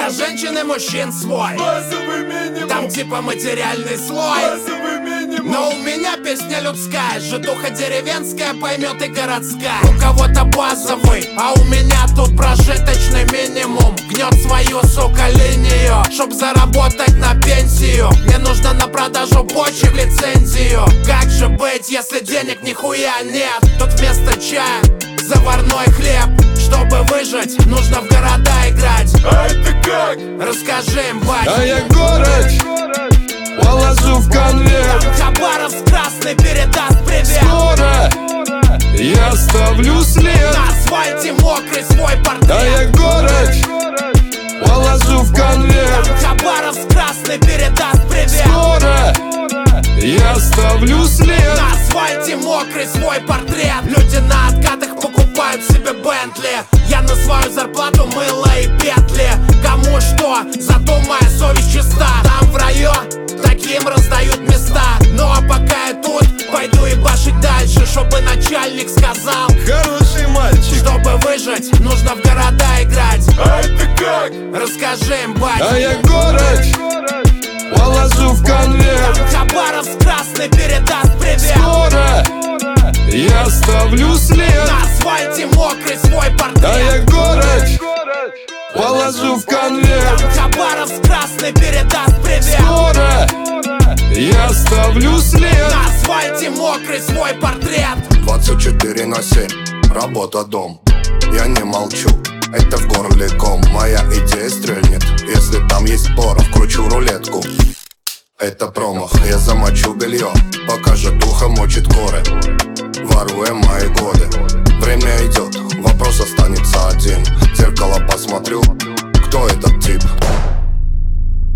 Для женщин и мужчин свой. Базовый минимум. Там типа материальный слой. Базовый минимум. Но у меня песня людская, житуха деревенская поймет и городская. У кого-то базовый, а у меня тут прожиточный минимум. Гнет свою, сука, линию, чтоб заработать на пенсию. Мне нужно на продажу почек лицензию. Как же быть, если денег нихуя нет? Тут вместо чая заварной хлеб. Чтобы выжить, нужно в города играть. А это как? Расскажи им, бать. А я город положу в конверт. Хабаровск красный передаст привет. Скоро я оставлю след. На асфальте мокрый свой портрет. А я город положу в конверт. Хабаровск красный передаст привет. Скоро я оставлю след. На асфальте мокрый свой портрет. Люди на откатах покупают себе Бентли. Я на свою зарплату мыло и петли. Кому что, зато моя совесть чиста. Там в раю таким раздают места. Ну а пока я тут, пойду ебашить дальше, чтобы начальник сказал: Хороший мальчик. чтобы выжить, нужно в города играть. А это как? Расскажи им, бать. А я город положу в конверт. Хабаровск красный передаст привет. Скоро я оставлю след. На асфальте мокрый свой А портрет. я город положу в конверт. Хабаровск красный передаст привет. Скоро я оставлю след. На асфальте мокрый свой портрет. 24/7, работа, дом. Я не молчу, это в горле ком. Моя идея стрельнет, если там есть порох. Кручу рулетку, это промах. Я замочу белье, пока житуха мочит горы, воруя мои годы. Время идет, вопрос останется один. В зеркало посмотрю,